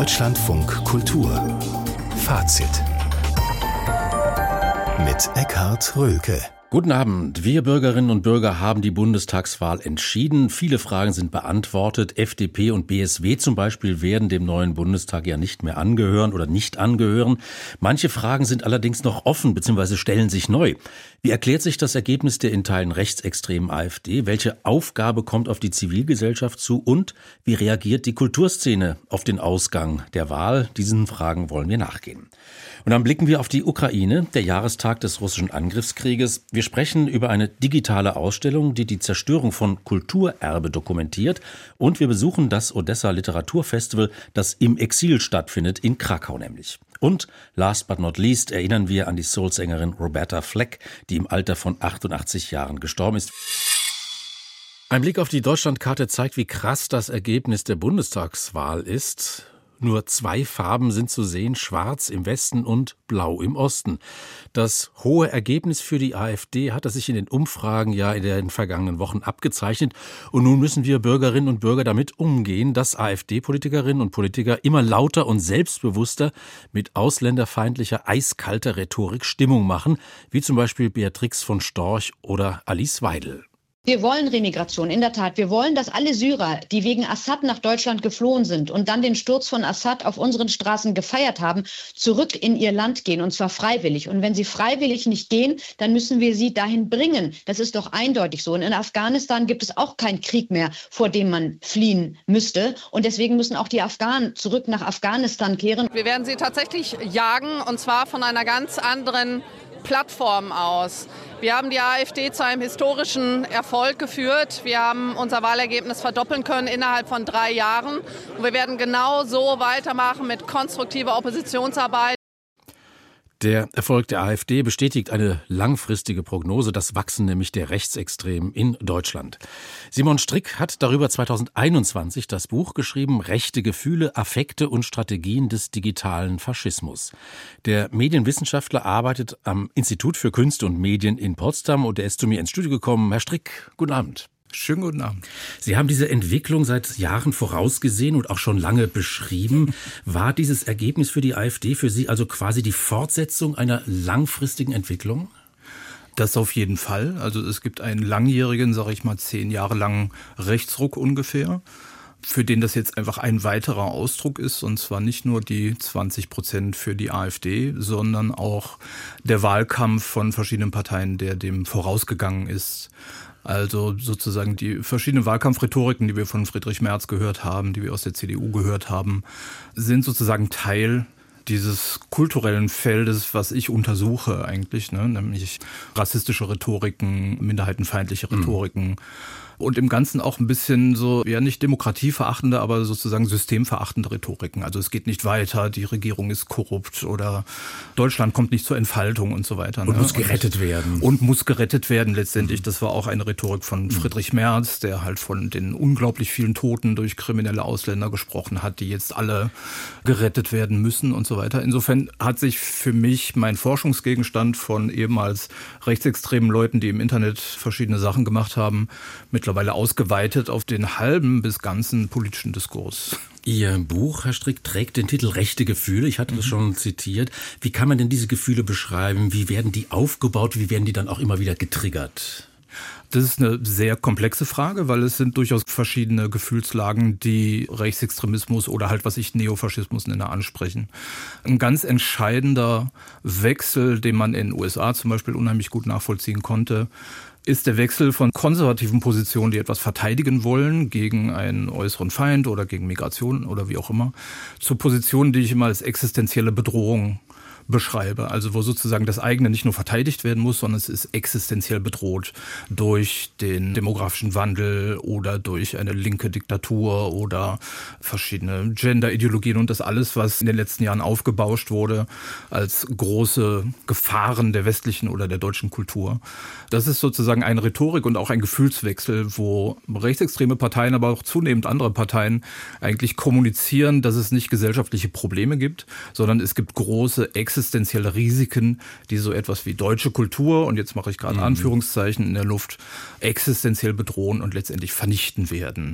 Deutschlandfunk Kultur Fazit mit Eckhard Röhlke. Guten Abend. Wir Bürgerinnen und Bürger haben die Bundestagswahl entschieden. Viele Fragen sind beantwortet. FDP und BSW zum Beispiel werden dem neuen Bundestag ja nicht mehr angehören oder nicht angehören. Manche Fragen sind allerdings noch offen bzw. stellen sich neu. Wie erklärt sich das Ergebnis der in Teilen rechtsextremen AfD? Welche Aufgabe kommt auf die Zivilgesellschaft zu? Und wie reagiert die Kulturszene auf den Ausgang der Wahl? Diesen Fragen wollen wir nachgehen. Und dann blicken wir auf die Ukraine, der Jahrestag des russischen Angriffskrieges. Wir sprechen über eine digitale Ausstellung, die die Zerstörung von Kulturerbe dokumentiert. Und wir besuchen das Odessa Literaturfestival, das im Exil stattfindet, in Krakau nämlich. Und last but not least erinnern wir an die Soul-Sängerin Roberta Fleck, die im Alter von 88 Jahren gestorben ist. Ein Blick auf die Deutschlandkarte zeigt, wie krass das Ergebnis der Bundestagswahl ist. Nur 2 Farben sind zu sehen, schwarz im Westen und blau im Osten. Das hohe Ergebnis für die AfD hatte sich in den Umfragen ja in den vergangenen Wochen abgezeichnet. Und nun müssen wir Bürgerinnen und Bürger damit umgehen, dass AfD-Politikerinnen und Politiker immer lauter und selbstbewusster mit ausländerfeindlicher, eiskalter Rhetorik Stimmung machen, wie zum Beispiel Beatrix von Storch oder Alice Weidel. Wir wollen Remigration, in der Tat. Wir wollen, dass alle Syrer, die wegen Assad nach Deutschland geflohen sind und dann den Sturz von Assad auf unseren Straßen gefeiert haben, zurück in ihr Land gehen, und zwar freiwillig. Und wenn sie freiwillig nicht gehen, dann müssen wir sie dahin bringen. Das ist doch eindeutig so. Und in Afghanistan gibt es auch keinen Krieg mehr, vor dem man fliehen müsste. Und deswegen müssen auch die Afghanen zurück nach Afghanistan kehren. Wir werden sie tatsächlich jagen, und zwar von einer ganz anderen Plattform aus. Wir haben die AfD zu einem historischen Erfolg geführt. Wir haben unser Wahlergebnis verdoppeln können innerhalb von 3 Jahren. Und wir werden genau so weitermachen mit konstruktiver Oppositionsarbeit. Der Erfolg der AfD bestätigt eine langfristige Prognose, das Wachsen nämlich der Rechtsextremen in Deutschland. Simon Strick hat darüber 2021 das Buch geschrieben, Rechte Gefühle, Affekte und Strategien des digitalen Faschismus. Der Medienwissenschaftler arbeitet am Institut für Künste und Medien in Potsdam und er ist zu mir ins Studio gekommen. Herr Strick, guten Abend. Schönen guten Abend. Sie haben diese Entwicklung seit Jahren vorausgesehen und auch schon lange beschrieben. War dieses Ergebnis für die AfD für Sie also quasi die Fortsetzung einer langfristigen Entwicklung? Das auf jeden Fall. Also es gibt einen langjährigen, 10 Jahre langen Rechtsruck ungefähr, für den das jetzt einfach ein weiterer Ausdruck ist, und zwar nicht nur die 20% für die AfD, sondern auch der Wahlkampf von verschiedenen Parteien, der dem vorausgegangen ist. Also sozusagen die verschiedenen Wahlkampfrhetoriken, die wir von Friedrich Merz gehört haben, die wir aus der CDU gehört haben, sind sozusagen Teil dieses kulturellen Feldes, was ich untersuche eigentlich, nämlich rassistische Rhetoriken, minderheitenfeindliche Rhetoriken. Und im Ganzen auch ein bisschen so, ja nicht demokratieverachtende, aber sozusagen systemverachtende Rhetoriken. Also es geht nicht weiter, die Regierung ist korrupt oder Deutschland kommt nicht zur Entfaltung und so weiter. Und muss gerettet werden. Und muss gerettet werden letztendlich. Das war auch eine Rhetorik von Friedrich Merz, der halt von den unglaublich vielen Toten durch kriminelle Ausländer gesprochen hat, die jetzt alle gerettet werden müssen und so weiter. Insofern hat sich für mich mein Forschungsgegenstand von ehemals rechtsextremen Leuten, die im Internet verschiedene Sachen gemacht haben, mittlerweile ausgeweitet auf den halben bis ganzen politischen Diskurs. Ihr Buch, Herr Strick, trägt den Titel Rechte Gefühle. Ich hatte das schon zitiert. Wie kann man denn diese Gefühle beschreiben? Wie werden die aufgebaut? Wie werden die dann auch immer wieder getriggert? Das ist eine sehr komplexe Frage, weil es sind durchaus verschiedene Gefühlslagen, die Rechtsextremismus oder halt, was ich Neofaschismus nenne, ansprechen. Ein ganz entscheidender Wechsel, den man in den USA zum Beispiel unheimlich gut nachvollziehen konnte, ist der Wechsel von konservativen Positionen, die etwas verteidigen wollen gegen einen äußeren Feind oder gegen Migration oder wie auch immer, zu Positionen, die ich immer als existenzielle Bedrohung beschreibe. Also wo sozusagen das eigene nicht nur verteidigt werden muss, sondern es ist existenziell bedroht durch den demografischen Wandel oder durch eine linke Diktatur oder verschiedene Gender-Ideologien und das alles, was in den letzten Jahren aufgebauscht wurde als große Gefahren der westlichen oder der deutschen Kultur. Das ist sozusagen eine Rhetorik und auch ein Gefühlswechsel, wo rechtsextreme Parteien, aber auch zunehmend andere Parteien eigentlich kommunizieren, dass es nicht gesellschaftliche Probleme gibt, sondern es gibt große existenzielle Risiken, die so etwas wie deutsche Kultur, und jetzt mache ich gerade Anführungszeichen in der Luft, existenziell bedrohen und letztendlich vernichten werden.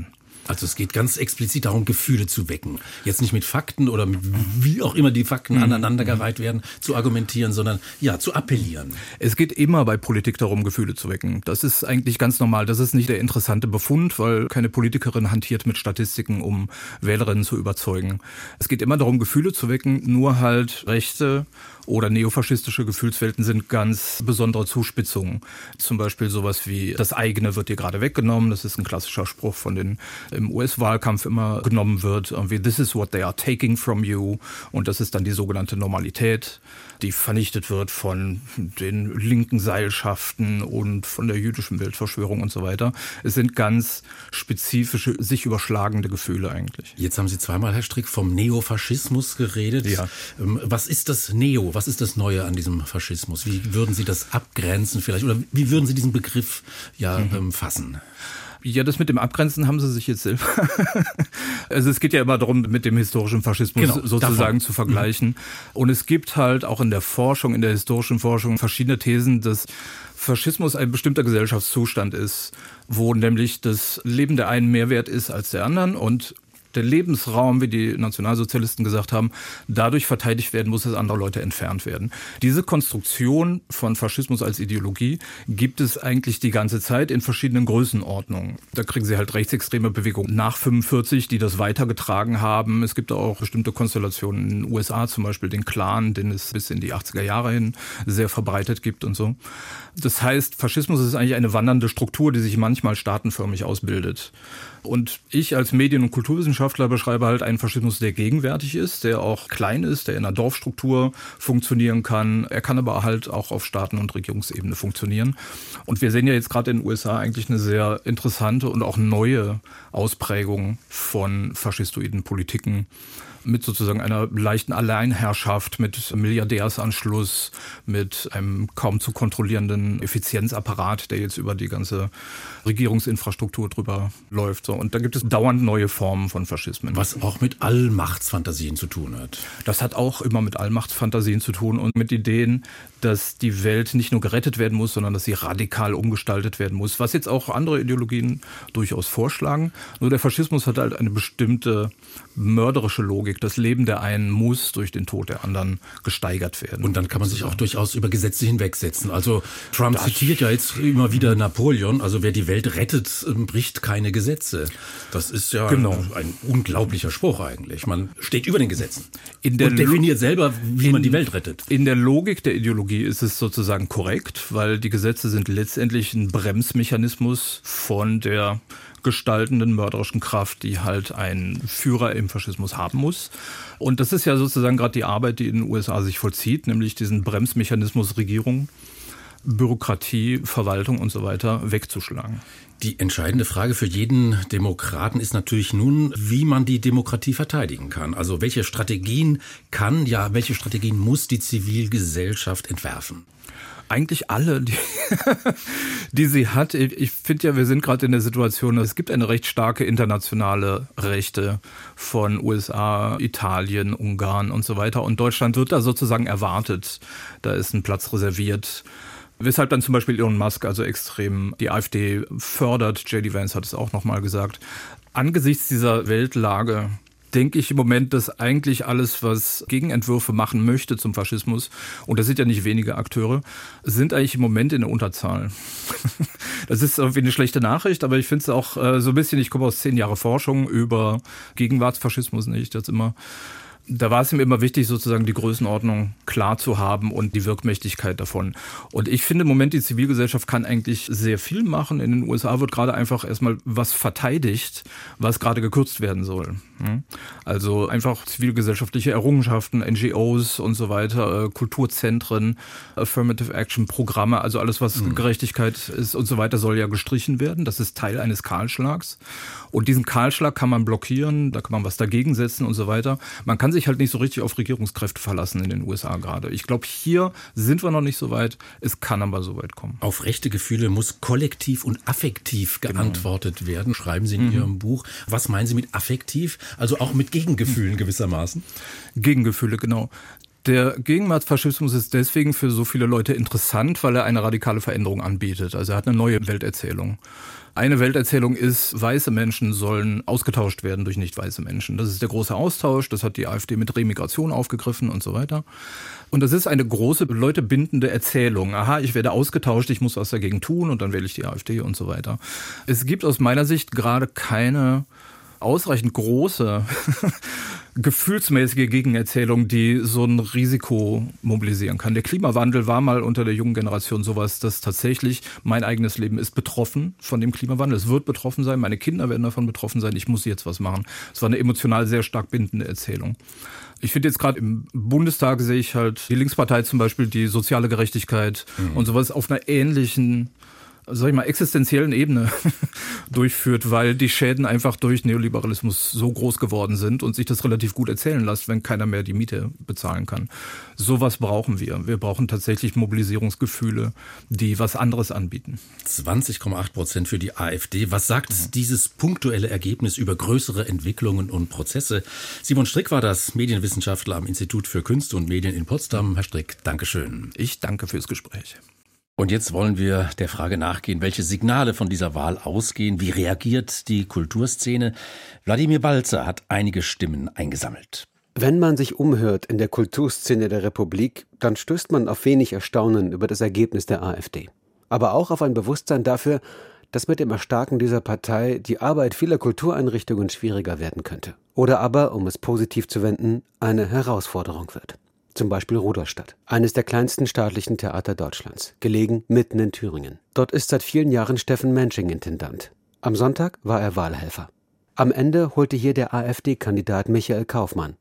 Also es geht ganz explizit darum, Gefühle zu wecken. Jetzt nicht mit Fakten oder mit wie auch immer die Fakten aneinandergereiht werden, zu argumentieren, sondern zu appellieren. Es geht immer bei Politik darum, Gefühle zu wecken. Das ist eigentlich ganz normal. Das ist nicht der interessante Befund, weil keine Politikerin hantiert mit Statistiken, um Wählerinnen zu überzeugen. Es geht immer darum, Gefühle zu wecken, nur halt rechte oder neofaschistische Gefühlswelten sind ganz besondere Zuspitzungen. Zum Beispiel sowas wie, das eigene wird dir gerade weggenommen. Das ist ein klassischer Spruch, von den im US-Wahlkampf immer genommen wird. Irgendwie, this is what they are taking from you. Und das ist dann die sogenannte Normalität, die vernichtet wird von den linken Seilschaften und von der jüdischen Weltverschwörung und so weiter. Es sind ganz spezifische, sich überschlagende Gefühle eigentlich. Jetzt haben Sie zweimal, Herr Strick, vom Neofaschismus geredet. Ja. Was ist das Neo? Was ist das Neue an diesem Faschismus? Wie würden Sie das abgrenzen vielleicht? Oder wie würden Sie diesen Begriff fassen? Ja, das mit dem Abgrenzen haben Sie sich jetzt selber. Also es geht ja immer darum, mit dem historischen Faschismus sozusagen zu vergleichen. Und es gibt halt auch in der Forschung, in der historischen Forschung verschiedene Thesen, dass Faschismus ein bestimmter Gesellschaftszustand ist, wo nämlich das Leben der einen mehr wert ist als der anderen und der Lebensraum, wie die Nationalsozialisten gesagt haben, dadurch verteidigt werden muss, dass andere Leute entfernt werden. Diese Konstruktion von Faschismus als Ideologie gibt es eigentlich die ganze Zeit in verschiedenen Größenordnungen. Da kriegen Sie halt rechtsextreme Bewegungen nach 45, die das weitergetragen haben. Es gibt auch bestimmte Konstellationen in den USA, zum Beispiel den Klan, den es bis in die 80er Jahre hin sehr verbreitet gibt und so. Das heißt, Faschismus ist eigentlich eine wandernde Struktur, die sich manchmal staatenförmig ausbildet. Und ich als Medien- und Kulturwissenschaftler beschreibe halt einen Faschismus, der gegenwärtig ist, der auch klein ist, der in einer Dorfstruktur funktionieren kann. Er kann aber halt auch auf Staaten- und Regierungsebene funktionieren. Und wir sehen ja jetzt gerade in den USA eigentlich eine sehr interessante und auch neue Ausprägung von faschistoiden Politiken, mit sozusagen einer leichten Alleinherrschaft, mit Milliardärsanschluss, mit einem kaum zu kontrollierenden Effizienzapparat, der jetzt über die ganze Regierungsinfrastruktur drüber läuft. So. Und da gibt es dauernd neue Formen von Faschismen. Was auch mit Allmachtsfantasien zu tun hat. Das hat auch immer mit Allmachtsfantasien zu tun und mit Ideen, dass die Welt nicht nur gerettet werden muss, sondern dass sie radikal umgestaltet werden muss, was jetzt auch andere Ideologien durchaus vorschlagen. Nur der Faschismus hat halt eine bestimmte mörderische Logik. Das Leben der einen muss durch den Tod der anderen gesteigert werden. Und dann kann man sich auch durchaus über Gesetze hinwegsetzen. Also Trump zitiert ja jetzt immer wieder Napoleon, also wer die Welt rettet, bricht keine Gesetze. Das ist ja ein unglaublicher Spruch eigentlich. Man steht über den Gesetzen und definiert selber, wie man die Welt rettet. In der Logik der Ideologie ist es sozusagen korrekt, weil die Gesetze sind letztendlich ein Bremsmechanismus von der gestaltenden mörderischen Kraft, die halt ein Führer im Faschismus haben muss. Und das ist ja sozusagen gerade die Arbeit, die in den USA sich vollzieht, nämlich diesen Bremsmechanismus Regierung, Bürokratie, Verwaltung und so weiter wegzuschlagen. Die entscheidende Frage für jeden Demokraten ist natürlich nun, wie man die Demokratie verteidigen kann. Also welche Strategien welche Strategien muss die Zivilgesellschaft entwerfen? Eigentlich alle, die sie hat. Ich finde ja, wir sind gerade in der Situation, es gibt eine recht starke internationale Rechte von USA, Italien, Ungarn und so weiter. Und Deutschland wird da sozusagen erwartet. Da ist ein Platz reserviert. Weshalb dann zum Beispiel Elon Musk also extrem die AfD fördert. J.D. Vance hat es auch nochmal gesagt. Angesichts dieser Weltlage denke ich im Moment, dass eigentlich alles, was Gegenentwürfe machen möchte zum Faschismus, und das sind ja nicht wenige Akteure, sind eigentlich im Moment in der Unterzahl. Das ist irgendwie eine schlechte Nachricht, aber ich finde es auch so ein bisschen, ich komme aus 10 Jahre Forschung über Gegenwartsfaschismus, nenne ich das immer. Da war es ihm immer wichtig, sozusagen die Größenordnung klar zu haben und die Wirkmächtigkeit davon. Und ich finde im Moment, die Zivilgesellschaft kann eigentlich sehr viel machen. In den USA wird gerade einfach erstmal was verteidigt, was gerade gekürzt werden soll. Also einfach zivilgesellschaftliche Errungenschaften, NGOs und so weiter, Kulturzentren, Affirmative Action Programme, also alles, was Gerechtigkeit ist und so weiter, soll ja gestrichen werden. Das ist Teil eines Kahlschlags. Und diesen Kahlschlag kann man blockieren, da kann man was dagegen setzen und so weiter. Man kann sich halt nicht so richtig auf Regierungskräfte verlassen in den USA gerade. Ich glaube, hier sind wir noch nicht so weit. Es kann aber so weit kommen. Auf rechte Gefühle muss kollektiv und affektiv geantwortet werden, schreiben Sie in Ihrem Buch. Was meinen Sie mit affektiv? Also auch mit Gegengefühlen gewissermaßen? Gegengefühle, genau. Der Gegenwartsfaschismus ist deswegen für so viele Leute interessant, weil er eine radikale Veränderung anbietet. Also er hat eine neue Welterzählung. Eine Welterzählung ist, weiße Menschen sollen ausgetauscht werden durch nicht weiße Menschen. Das ist der große Austausch, das hat die AfD mit Remigration aufgegriffen und so weiter. Und das ist eine große, Leute bindende Erzählung. Aha, ich werde ausgetauscht, ich muss was dagegen tun und dann wähle ich die AfD und so weiter. Es gibt aus meiner Sicht gerade keine ausreichend große gefühlsmäßige Gegenerzählung, die so ein Risiko mobilisieren kann. Der Klimawandel war mal unter der jungen Generation sowas, dass tatsächlich mein eigenes Leben ist betroffen von dem Klimawandel. Es wird betroffen sein, meine Kinder werden davon betroffen sein, ich muss jetzt was machen. Es war eine emotional sehr stark bindende Erzählung. Ich finde jetzt gerade im Bundestag sehe ich halt die Linkspartei zum Beispiel, die soziale Gerechtigkeit und sowas auf einer ähnlichen, sag ich mal, existenziellen Ebene durchführt, weil die Schäden einfach durch Neoliberalismus so groß geworden sind und sich das relativ gut erzählen lässt, wenn keiner mehr die Miete bezahlen kann. Sowas brauchen wir. Wir brauchen tatsächlich Mobilisierungsgefühle, die was anderes anbieten. 20,8% für die AfD. Was sagt dieses punktuelle Ergebnis über größere Entwicklungen und Prozesse? Simon Strick war das, Medienwissenschaftler am Institut für Künste und Medien in Potsdam. Herr Strick, Dankeschön. Ich danke fürs Gespräch. Und jetzt wollen wir der Frage nachgehen, welche Signale von dieser Wahl ausgehen. Wie reagiert die Kulturszene? Wladimir Balzer hat einige Stimmen eingesammelt. Wenn man sich umhört in der Kulturszene der Republik, dann stößt man auf wenig Erstaunen über das Ergebnis der AfD. Aber auch auf ein Bewusstsein dafür, dass mit dem Erstarken dieser Partei die Arbeit vieler Kultureinrichtungen schwieriger werden könnte. Oder aber, um es positiv zu wenden, eine Herausforderung wird. Zum Beispiel Rudolstadt, eines der kleinsten staatlichen Theater Deutschlands, gelegen mitten in Thüringen. Dort ist seit vielen Jahren Steffen Mensching Intendant. Am Sonntag war er Wahlhelfer. Am Ende holte hier der AfD-Kandidat Michael Kaufmann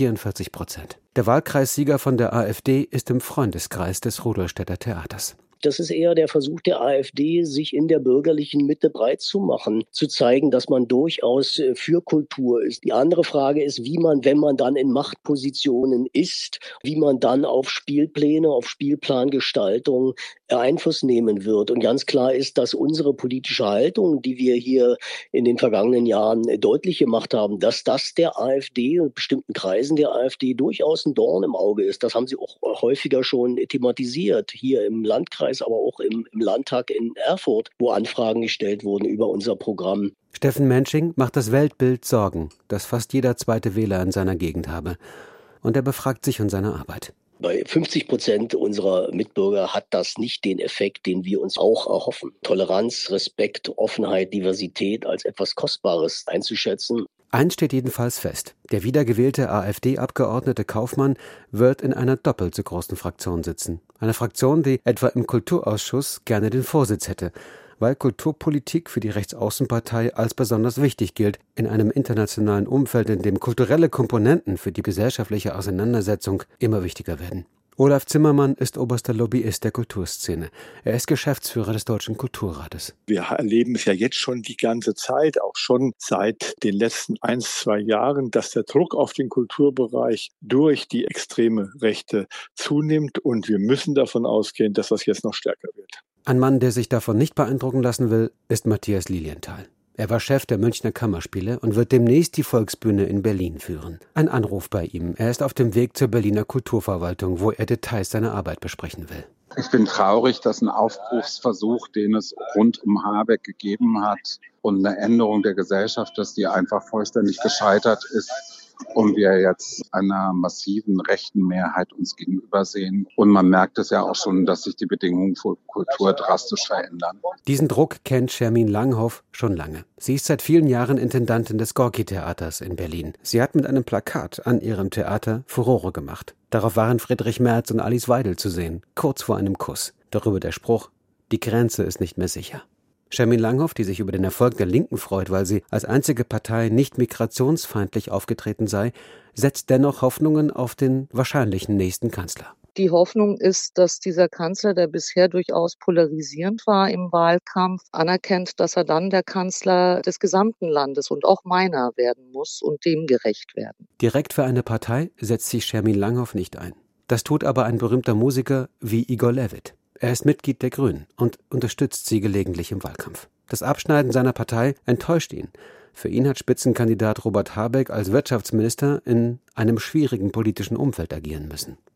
44%. Der Wahlkreissieger von der AfD ist im Freundeskreis des Rudolstädter Theaters. Das ist eher der Versuch der AfD, sich in der bürgerlichen Mitte breit zu machen, zu zeigen, dass man durchaus für Kultur ist. Die andere Frage ist, wie man, wenn man dann in Machtpositionen ist, wie man dann auf Spielpläne, auf Spielplangestaltung Einfluss nehmen wird. Und ganz klar ist, dass unsere politische Haltung, die wir hier in den vergangenen Jahren deutlich gemacht haben, dass das der AfD und bestimmten Kreisen der AfD durchaus ein Dorn im Auge ist. Das haben sie auch häufiger schon thematisiert, hier im Landkreis, aber auch im Landtag in Erfurt, wo Anfragen gestellt wurden über unser Programm. Steffen Mensching macht das Weltbild Sorgen, das fast jeder zweite Wähler in seiner Gegend habe. Und er befragt sich und seine Arbeit. Bei 50% unserer Mitbürger hat das nicht den Effekt, den wir uns auch erhoffen. Toleranz, Respekt, Offenheit, Diversität als etwas Kostbares einzuschätzen. Eins steht jedenfalls fest. Der wiedergewählte AfD-Abgeordnete Kaufmann wird in einer doppelt so großen Fraktion sitzen. Eine Fraktion, die etwa im Kulturausschuss gerne den Vorsitz hätte, weil Kulturpolitik für die Rechtsaußenpartei als besonders wichtig gilt, in einem internationalen Umfeld, in dem kulturelle Komponenten für die gesellschaftliche Auseinandersetzung immer wichtiger werden. Olaf Zimmermann ist oberster Lobbyist der Kulturszene. Er ist Geschäftsführer des Deutschen Kulturrates. Wir erleben es ja jetzt schon die ganze Zeit, auch schon seit den letzten 1-2 Jahren, dass der Druck auf den Kulturbereich durch die extreme Rechte zunimmt. Und wir müssen davon ausgehen, dass das jetzt noch stärker wird. Ein Mann, der sich davon nicht beeindrucken lassen will, ist Matthias Lilienthal. Er war Chef der Münchner Kammerspiele und wird demnächst die Volksbühne in Berlin führen. Ein Anruf bei ihm. Er ist auf dem Weg zur Berliner Kulturverwaltung, wo er Details seiner Arbeit besprechen will. Ich bin traurig, dass ein Aufbruchsversuch, den es rund um Habeck gegeben hat und eine Änderung der Gesellschaft, dass die einfach vollständig gescheitert ist und wir jetzt einer massiven rechten Mehrheit uns gegenüber sehen. Und man merkt es ja auch schon, dass sich die Bedingungen für Kultur drastisch verändern. Diesen Druck kennt Schermin Langhoff schon lange. Sie ist seit vielen Jahren Intendantin des Gorki-Theaters in Berlin. Sie hat mit einem Plakat an ihrem Theater Furore gemacht. Darauf waren Friedrich Merz und Alice Weidel zu sehen, kurz vor einem Kuss. Darüber der Spruch: Die Grenze ist nicht mehr sicher. Schermin Langhoff, die sich über den Erfolg der Linken freut, weil sie als einzige Partei nicht migrationsfeindlich aufgetreten sei, setzt dennoch Hoffnungen auf den wahrscheinlichen nächsten Kanzler. Die Hoffnung ist, dass dieser Kanzler, der bisher durchaus polarisierend war im Wahlkampf, anerkennt, dass er dann der Kanzler des gesamten Landes und auch meiner werden muss und dem gerecht werden. Direkt für eine Partei setzt sich Schermin Langhoff nicht ein. Das tut aber ein berühmter Musiker wie Igor Levit. Er ist Mitglied der Grünen und unterstützt sie gelegentlich im Wahlkampf. Das Abschneiden seiner Partei enttäuscht ihn. Für ihn hat Spitzenkandidat Robert Habeck als Wirtschaftsminister in einem schwierigen politischen Umfeld agieren müssen.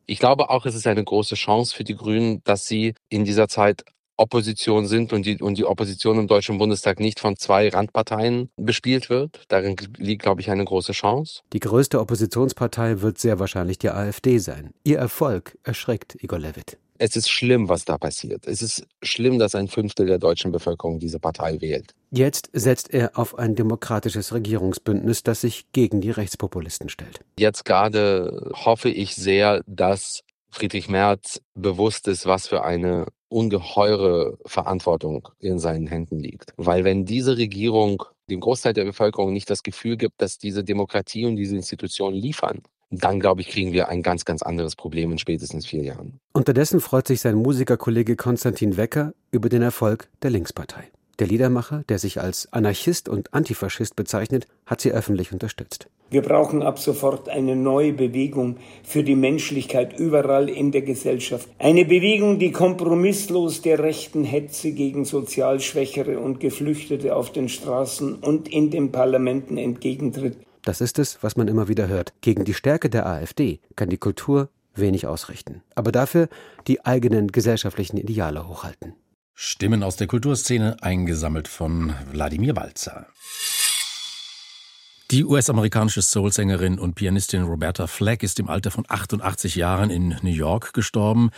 Ich glaube auch, es ist eine große Chance für die Grünen, dass sie in dieser Zeit Opposition sind und die Opposition im Deutschen Bundestag nicht von 2 Randparteien bespielt wird. Darin liegt, glaube ich, eine große Chance. Die größte Oppositionspartei wird sehr wahrscheinlich die AfD sein. Ihr Erfolg erschreckt Igor Levit. Es ist schlimm, was da passiert. Es ist schlimm, dass 1/5 der deutschen Bevölkerung diese Partei wählt. Jetzt setzt er auf ein demokratisches Regierungsbündnis, das sich gegen die Rechtspopulisten stellt. Jetzt gerade hoffe ich sehr, dass Friedrich Merz bewusst ist, was für eine ungeheure Verantwortung in seinen Händen liegt. Weil wenn diese Regierung dem Großteil der Bevölkerung nicht das Gefühl gibt, dass diese Demokratie und diese Institutionen liefern, dann, glaube ich, kriegen wir ein ganz, ganz anderes Problem in spätestens 4 Jahren. Unterdessen freut sich sein Musikerkollege Konstantin Wecker über den Erfolg der Linkspartei. Der Liedermacher, der sich als Anarchist und Antifaschist bezeichnet, hat sie öffentlich unterstützt. Wir brauchen ab sofort eine neue Bewegung für die Menschlichkeit überall in der Gesellschaft. Eine Bewegung, die kompromisslos der rechten Hetze gegen sozial Schwächere und Geflüchtete auf den Straßen und in den Parlamenten entgegentritt. Das ist es, was man immer wieder hört. Gegen die Stärke der AfD kann die Kultur wenig ausrichten. Aber dafür die eigenen gesellschaftlichen Ideale hochhalten. Stimmen aus der Kulturszene, eingesammelt von Wladimir Walzer. Die US-amerikanische Soul-Sängerin und Pianistin Roberta Flack ist im Alter von 88 Jahren in New York gestorben.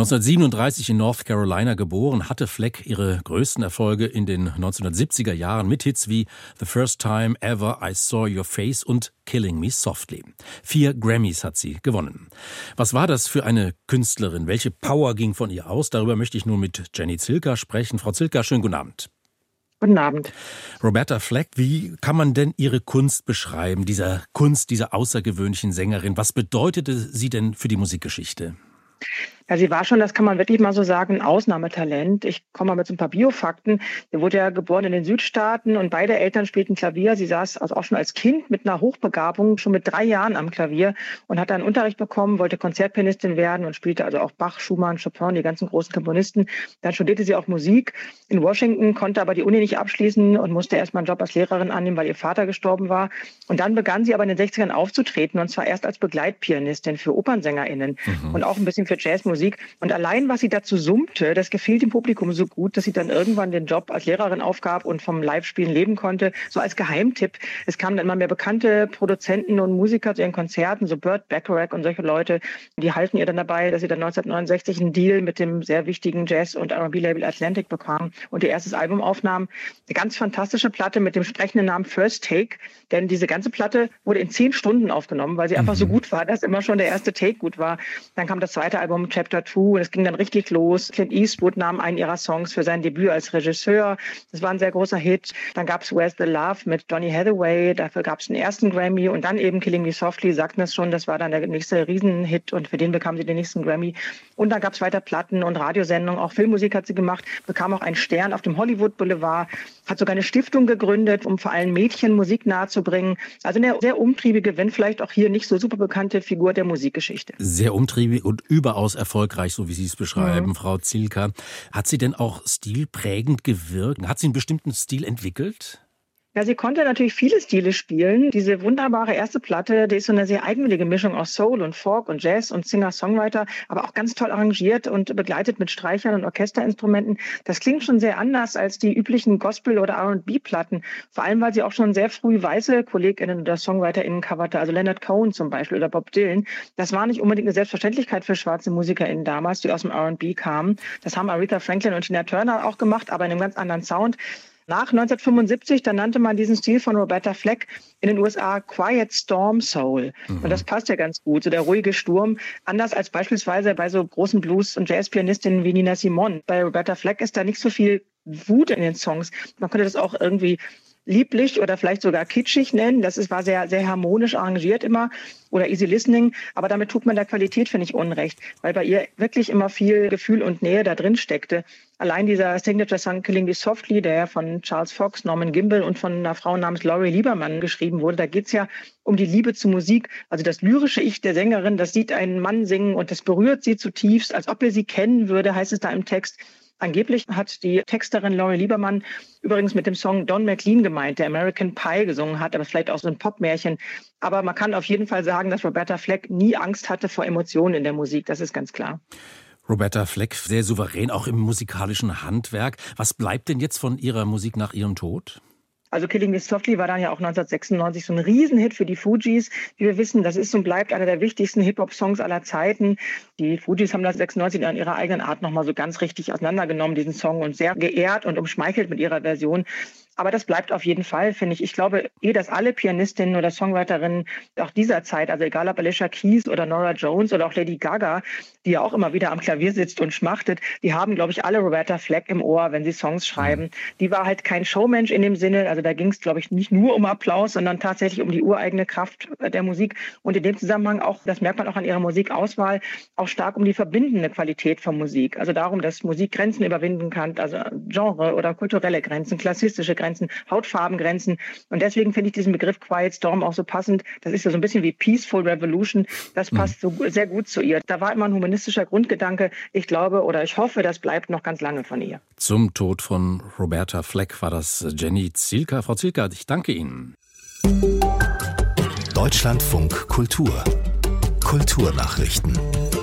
1937 in North Carolina geboren, hatte Flack ihre größten Erfolge in den 1970er Jahren mit Hits wie The First Time Ever I Saw Your Face und Killing Me Softly. 4 Grammys hat sie gewonnen. Was war das für eine Künstlerin? Welche Power ging von ihr aus? Darüber möchte ich nun mit Jenny Zilka sprechen. Frau Zilka, schönen guten Abend. Guten Abend. Roberta Flack, wie kann man denn ihre Kunst beschreiben, dieser außergewöhnlichen Sängerin? Was bedeutete sie denn für die Musikgeschichte? Ja, sie war schon, das kann man wirklich mal so sagen, ein Ausnahmetalent. Ich komme mal mit so ein paar Biofakten. Sie wurde ja geboren in den Südstaaten und beide Eltern spielten Klavier. Sie saß also auch schon als Kind mit einer Hochbegabung, schon mit 3 Jahren am Klavier und hat dann Unterricht bekommen, wollte Konzertpianistin werden und spielte also auch Bach, Schumann, Chopin, die ganzen großen Komponisten. Dann studierte sie auch Musik in Washington, konnte aber die Uni nicht abschließen und musste erstmal einen Job als Lehrerin annehmen, weil ihr Vater gestorben war. Und dann begann sie aber in den 60ern aufzutreten und zwar erst als Begleitpianistin für OpernsängerInnen und auch ein bisschen für Jazzmusik. Und allein, was sie dazu summte, das gefiel dem Publikum so gut, dass sie dann irgendwann den Job als Lehrerin aufgab und vom Live-Spielen leben konnte. So als Geheimtipp. Es kamen dann immer mehr bekannte Produzenten und Musiker zu ihren Konzerten, so Burt Bacharach und solche Leute. Die halfen ihr dann dabei, dass sie dann 1969 einen Deal mit dem sehr wichtigen Jazz- und R&B-Label Atlantic bekam und ihr erstes Album aufnahm. Eine ganz fantastische Platte mit dem sprechenden Namen First Take. Denn diese ganze Platte wurde in 10 Stunden aufgenommen, weil sie einfach so gut war, dass immer schon der erste Take gut war. Dann kam das zweite Album Chapter 2 und es ging dann richtig los. Clint Eastwood nahm einen ihrer Songs für sein Debüt als Regisseur. Das war ein sehr großer Hit. Dann gab es Where's the Love mit Donny Hathaway. Dafür gab es den ersten Grammy und dann eben Killing Me Softly, sagten es schon. Das war dann der nächste Riesenhit und für den bekam sie den nächsten Grammy. Und dann gab es weiter Platten und Radiosendungen. Auch Filmmusik hat sie gemacht, bekam auch einen Stern auf dem Hollywood Boulevard, hat sogar eine Stiftung gegründet, um vor allem Mädchen Musik nahezubringen. Also eine sehr umtriebige, wenn vielleicht auch hier nicht so super bekannte Figur der Musikgeschichte. Sehr umtriebig und überaus erfolgreich, so wie Sie es beschreiben, Frau Zilka. Hat sie denn auch stilprägend gewirkt? Hat sie einen bestimmten Stil entwickelt? Ja, sie konnte natürlich viele Stile spielen. Diese wunderbare erste Platte, die ist so eine sehr eigenwillige Mischung aus Soul und Folk und Jazz und Singer-Songwriter, aber auch ganz toll arrangiert und begleitet mit Streichern und Orchesterinstrumenten. Das klingt schon sehr anders als die üblichen Gospel- oder R&B-Platten. Vor allem, weil sie auch schon sehr früh weiße KollegInnen oder SongwriterInnen coverte, also Leonard Cohen zum Beispiel oder Bob Dylan. Das war nicht unbedingt eine Selbstverständlichkeit für schwarze MusikerInnen damals, die aus dem R&B kamen. Das haben Aretha Franklin und Tina Turner auch gemacht, aber in einem ganz anderen Sound. Nach 1975, da nannte man diesen Stil von Roberta Flack in den USA Quiet Storm Soul. Und das passt ja ganz gut, so der ruhige Sturm. Anders als beispielsweise bei so großen Blues- und Jazzpianistinnen wie Nina Simone. Bei Roberta Flack ist da nicht so viel Wut in den Songs. Man könnte das auch irgendwie lieblich oder vielleicht sogar kitschig nennen. War sehr, sehr harmonisch arrangiert immer oder easy listening. Aber damit tut man der Qualität, finde ich, Unrecht, weil bei ihr wirklich immer viel Gefühl und Nähe da drin steckte. Allein dieser Signature-Song Killing Me Softly, der von Charles Fox, Norman Gimbel und von einer Frau namens Laurie Lieberman geschrieben wurde, da geht's ja um die Liebe zu Musik. Also das lyrische Ich der Sängerin, das sieht einen Mann singen und das berührt sie zutiefst, als ob er sie kennen würde, heißt es da im Text. Angeblich hat die Texterin Laurie Lieberman übrigens mit dem Song Don McLean gemeint, der American Pie gesungen hat, aber vielleicht auch so ein Popmärchen. Aber man kann auf jeden Fall sagen, dass Roberta Fleck nie Angst hatte vor Emotionen in der Musik, das ist ganz klar. Roberta Fleck, sehr souverän, auch im musikalischen Handwerk. Was bleibt denn jetzt von ihrer Musik nach ihrem Tod? Also Killing Me Softly war dann ja auch 1996 so ein Riesenhit für die Fugees. Wie wir wissen, das ist und bleibt einer der wichtigsten Hip-Hop-Songs aller Zeiten. Die Fugees haben das 96 in ihrer eigenen Art nochmal so ganz richtig auseinandergenommen, diesen Song, und sehr geehrt und umschmeichelt mit ihrer Version. Aber das bleibt auf jeden Fall, finde ich. Ich glaube, dass alle Pianistinnen oder Songwriterinnen auch dieser Zeit, also egal ob Alicia Keys oder Norah Jones oder auch Lady Gaga, die ja auch immer wieder am Klavier sitzt und schmachtet, die haben, glaube ich, alle Roberta Fleck im Ohr, wenn sie Songs schreiben. Die war halt kein Showmensch in dem Sinne, also da ging es, glaube ich, nicht nur um Applaus, sondern tatsächlich um die ureigene Kraft der Musik. Und in dem Zusammenhang auch, das merkt man auch an ihrer Musikauswahl, auch stark um die verbindende Qualität von Musik. Also darum, dass Musik Grenzen überwinden kann, also Genre oder kulturelle Grenzen, klassistische Grenzen, Hautfarbengrenzen. Und deswegen finde ich diesen Begriff Quiet Storm auch so passend. Das ist ja so ein bisschen wie Peaceful Revolution. Das passt so sehr gut zu ihr. Da war immer ein humanistischer Grundgedanke. Ich glaube oder ich hoffe, das bleibt noch ganz lange von ihr. Zum Tod von Roberta Fleck war das Jenny Zielka. Frau Zielka, ich danke Ihnen. Deutschlandfunk Kultur. Kulturnachrichten.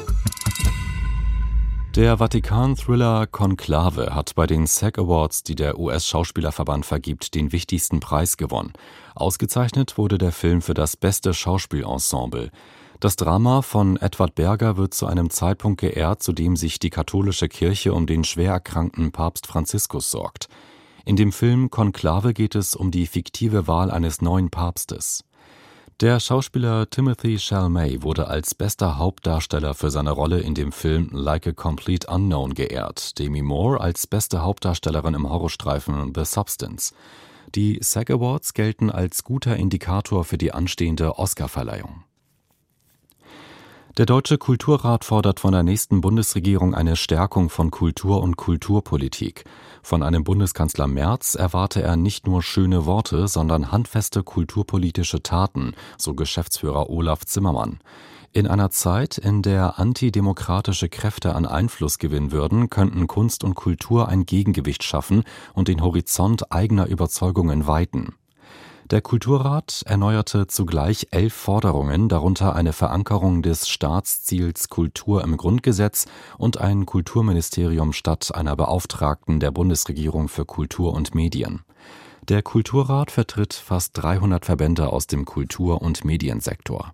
Der Vatikan-Thriller Konklave hat bei den SAG Awards, die der US-Schauspielerverband vergibt, den wichtigsten Preis gewonnen. Ausgezeichnet wurde der Film für das beste Schauspielensemble. Das Drama von Edward Berger wird zu einem Zeitpunkt geehrt, zu dem sich die katholische Kirche um den schwer erkrankten Papst Franziskus sorgt. In dem Film Konklave geht es um die fiktive Wahl eines neuen Papstes. Der Schauspieler Timothée Chalamet wurde als bester Hauptdarsteller für seine Rolle in dem Film Like a Complete Unknown geehrt, Demi Moore als beste Hauptdarstellerin im Horrorstreifen The Substance. Die SAG Awards gelten als guter Indikator für die anstehende Oscarverleihung. Der Deutsche Kulturrat fordert von der nächsten Bundesregierung eine Stärkung von Kultur und Kulturpolitik. Von einem Bundeskanzler Merz erwarte er nicht nur schöne Worte, sondern handfeste kulturpolitische Taten, so Geschäftsführer Olaf Zimmermann. In einer Zeit, in der antidemokratische Kräfte an Einfluss gewinnen würden, könnten Kunst und Kultur ein Gegengewicht schaffen und den Horizont eigener Überzeugungen weiten. Der Kulturrat erneuerte zugleich 11 Forderungen, darunter eine Verankerung des Staatsziels Kultur im Grundgesetz und ein Kulturministerium statt einer Beauftragten der Bundesregierung für Kultur und Medien. Der Kulturrat vertritt fast 300 Verbände aus dem Kultur- und Mediensektor.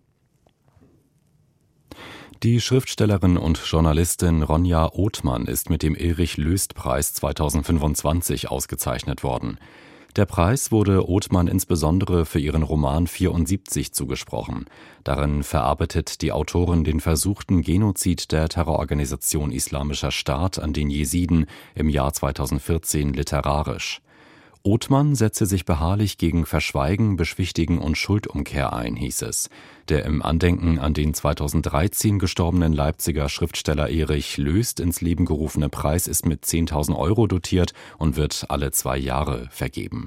Die Schriftstellerin und Journalistin Ronja Othmann ist mit dem Erich-Löst-Preis 2025 ausgezeichnet worden. Der Preis wurde Othmann insbesondere für ihren Roman 74 zugesprochen. Darin verarbeitet die Autorin den versuchten Genozid der Terrororganisation Islamischer Staat an den Jesiden im Jahr 2014 literarisch. Othmann setze sich beharrlich gegen Verschweigen, Beschwichtigen und Schuldumkehr ein, hieß es. Der im Andenken an den 2013 gestorbenen Leipziger Schriftsteller Erich Löst ins Leben gerufene Preis ist mit 10.000 € dotiert und wird alle 2 Jahre vergeben.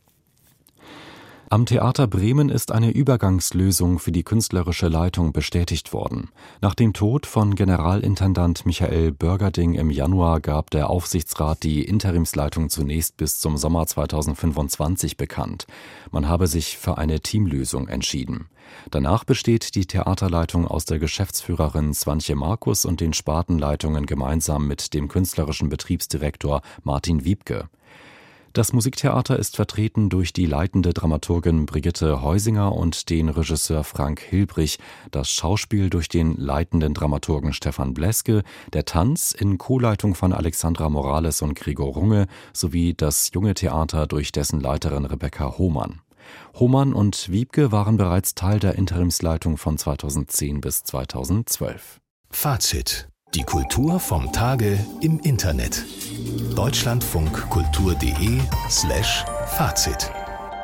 Am Theater Bremen ist eine Übergangslösung für die künstlerische Leitung bestätigt worden. Nach dem Tod von Generalintendant Michael Börgerding im Januar gab der Aufsichtsrat die Interimsleitung zunächst bis zum Sommer 2025 bekannt. Man habe sich für eine Teamlösung entschieden. Danach besteht die Theaterleitung aus der Geschäftsführerin Swantje Markus und den Spartenleitungen gemeinsam mit dem künstlerischen Betriebsdirektor Martin Wiebke. Das Musiktheater ist vertreten durch die leitende Dramaturgin Brigitte Heusinger und den Regisseur Frank Hilbrich, das Schauspiel durch den leitenden Dramaturgen Stefan Bleske, der Tanz in Co-Leitung von Alexandra Morales und Gregor Runge sowie das Junge Theater durch dessen Leiterin Rebecca Hohmann. Hohmann und Wiebke waren bereits Teil der Interimsleitung von 2010 bis 2012. Fazit: Die Kultur vom Tage im Internet. Deutschlandfunkkultur.de/Fazit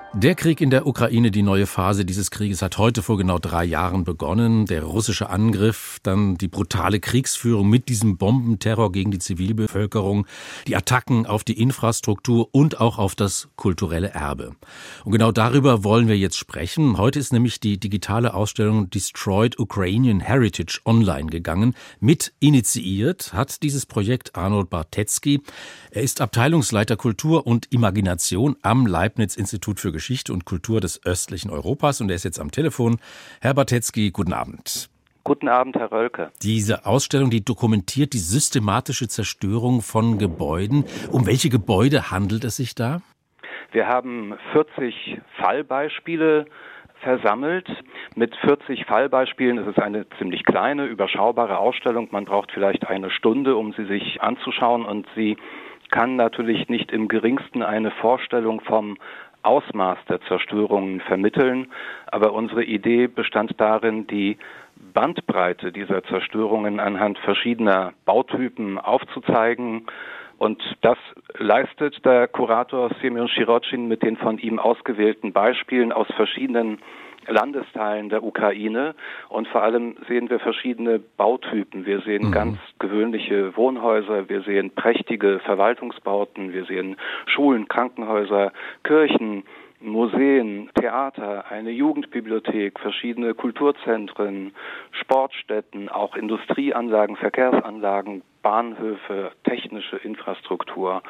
Der Krieg in der Ukraine, die neue Phase dieses Krieges hat heute vor genau 3 Jahren begonnen. Der russische Angriff, dann die brutale Kriegsführung mit diesem Bombenterror gegen die Zivilbevölkerung, die Attacken auf die Infrastruktur und auch auf das kulturelle Erbe. Und genau darüber wollen wir jetzt sprechen. Heute ist nämlich die digitale Ausstellung Destroyed Ukrainian Heritage online gegangen. Mit initiiert hat dieses Projekt Arnold Bartetzky. Er ist Abteilungsleiter Kultur und Imagination am Leibniz-Institut für Geschichte und Kultur des östlichen Europas und er ist jetzt am Telefon. Herr Bartetzky, guten Abend. Guten Abend, Herr Rölke. Diese Ausstellung, die dokumentiert die systematische Zerstörung von Gebäuden. Um welche Gebäude handelt es sich da? Wir haben 40 Fallbeispiele versammelt. Mit 40 Fallbeispielen ist es eine ziemlich kleine, überschaubare Ausstellung. Man braucht vielleicht eine Stunde, um sie sich anzuschauen und sie kann natürlich nicht im geringsten eine Vorstellung vom Ausmaß der Zerstörungen vermitteln, aber unsere Idee bestand darin, die Bandbreite dieser Zerstörungen anhand verschiedener Bautypen aufzuzeigen. Und das leistet der Kurator Semyon Sirotschin mit den von ihm ausgewählten Beispielen aus verschiedenen Landesteilen der Ukraine. Und vor allem sehen wir verschiedene Bautypen. Wir sehen ganz gewöhnliche Wohnhäuser, wir sehen prächtige Verwaltungsbauten, wir sehen Schulen, Krankenhäuser, Kirchen, Museen, Theater, eine Jugendbibliothek, verschiedene Kulturzentren, Sportstätten, auch Industrieanlagen, Verkehrsanlagen, Bahnhöfe, technische Infrastruktur.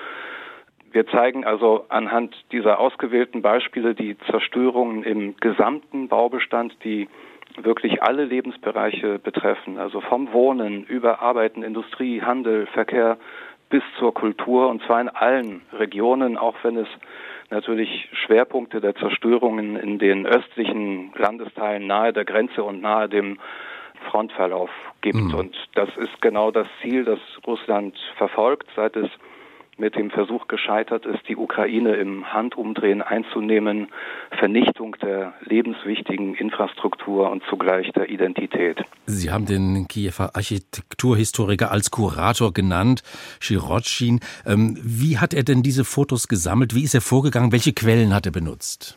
Wir zeigen also anhand dieser ausgewählten Beispiele die Zerstörungen im gesamten Baubestand, die wirklich alle Lebensbereiche betreffen, also vom Wohnen über Arbeiten, Industrie, Handel, Verkehr bis zur Kultur, und zwar in allen Regionen, auch wenn es natürlich Schwerpunkte der Zerstörungen in den östlichen Landesteilen nahe der Grenze und nahe dem Frontverlauf gibt. Und das ist genau das Ziel, das Russland verfolgt, seit es mit dem Versuch gescheitert ist, die Ukraine im Handumdrehen einzunehmen, Vernichtung der lebenswichtigen Infrastruktur und zugleich der Identität. Sie haben den Kiewer Architekturhistoriker als Kurator genannt, Sirotschin. Wie hat er denn diese Fotos gesammelt? Wie ist er vorgegangen? Welche Quellen hat er benutzt?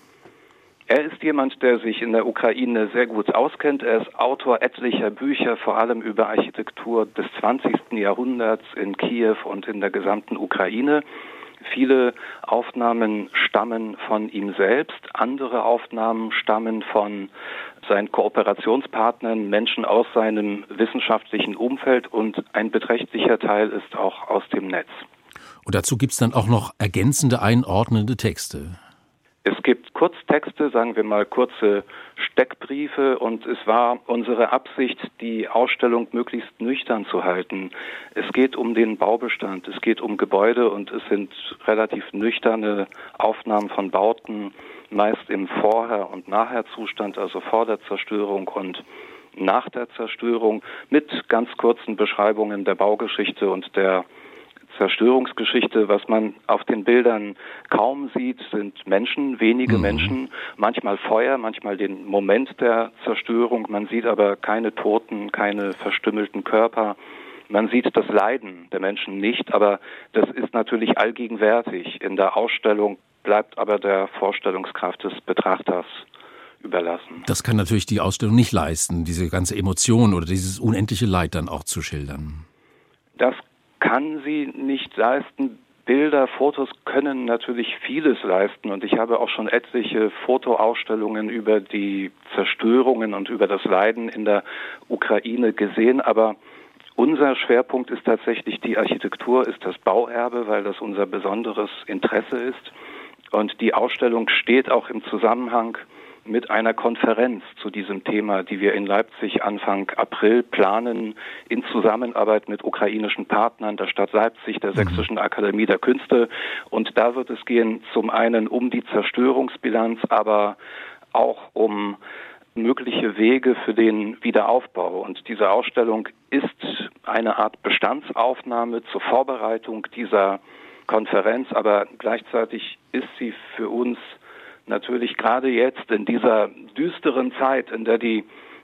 Er ist jemand, der sich in der Ukraine sehr gut auskennt. Er ist Autor etlicher Bücher, vor allem über Architektur des 20. Jahrhunderts in Kiew und in der gesamten Ukraine. Viele Aufnahmen stammen von ihm selbst, andere Aufnahmen stammen von seinen Kooperationspartnern, Menschen aus seinem wissenschaftlichen Umfeld, und ein beträchtlicher Teil ist auch aus dem Netz. Und dazu gibt es dann auch noch ergänzende, einordnende Texte. Es gibt Kurztexte, sagen wir mal kurze Steckbriefe, und es war unsere Absicht, die Ausstellung möglichst nüchtern zu halten. Es geht um den Baubestand, es geht um Gebäude und es sind relativ nüchterne Aufnahmen von Bauten, meist im Vorher- und Nachher-Zustand, also vor der Zerstörung und nach der Zerstörung, mit ganz kurzen Beschreibungen der Baugeschichte und der Zerstörungsgeschichte. Was man auf den Bildern kaum sieht, sind Menschen, wenige Menschen, manchmal Feuer, manchmal den Moment der Zerstörung. Man sieht aber keine Toten, keine verstümmelten Körper. Man sieht das Leiden der Menschen nicht, aber das ist natürlich allgegenwärtig. In der Ausstellung bleibt aber der Vorstellungskraft des Betrachters überlassen. Das kann natürlich die Ausstellung nicht leisten, diese ganze Emotion oder dieses unendliche Leid dann auch zu schildern. Das kann sie nicht leisten. Bilder, Fotos können natürlich vieles leisten, und ich habe auch schon etliche Fotoausstellungen über die Zerstörungen und über das Leiden in der Ukraine gesehen, aber unser Schwerpunkt ist tatsächlich die Architektur, ist das Bauerbe, weil das unser besonderes Interesse ist, und die Ausstellung steht auch im Zusammenhang mit einer Konferenz zu diesem Thema, die wir in Leipzig Anfang April planen, in Zusammenarbeit mit ukrainischen Partnern, der Stadt Leipzig, der Sächsischen Akademie der Künste. Und da wird es gehen zum einen um die Zerstörungsbilanz, aber auch um mögliche Wege für den Wiederaufbau. Und diese Ausstellung ist eine Art Bestandsaufnahme zur Vorbereitung dieser Konferenz, aber gleichzeitig ist sie für uns natürlich gerade jetzt in dieser düsteren Zeit, in der die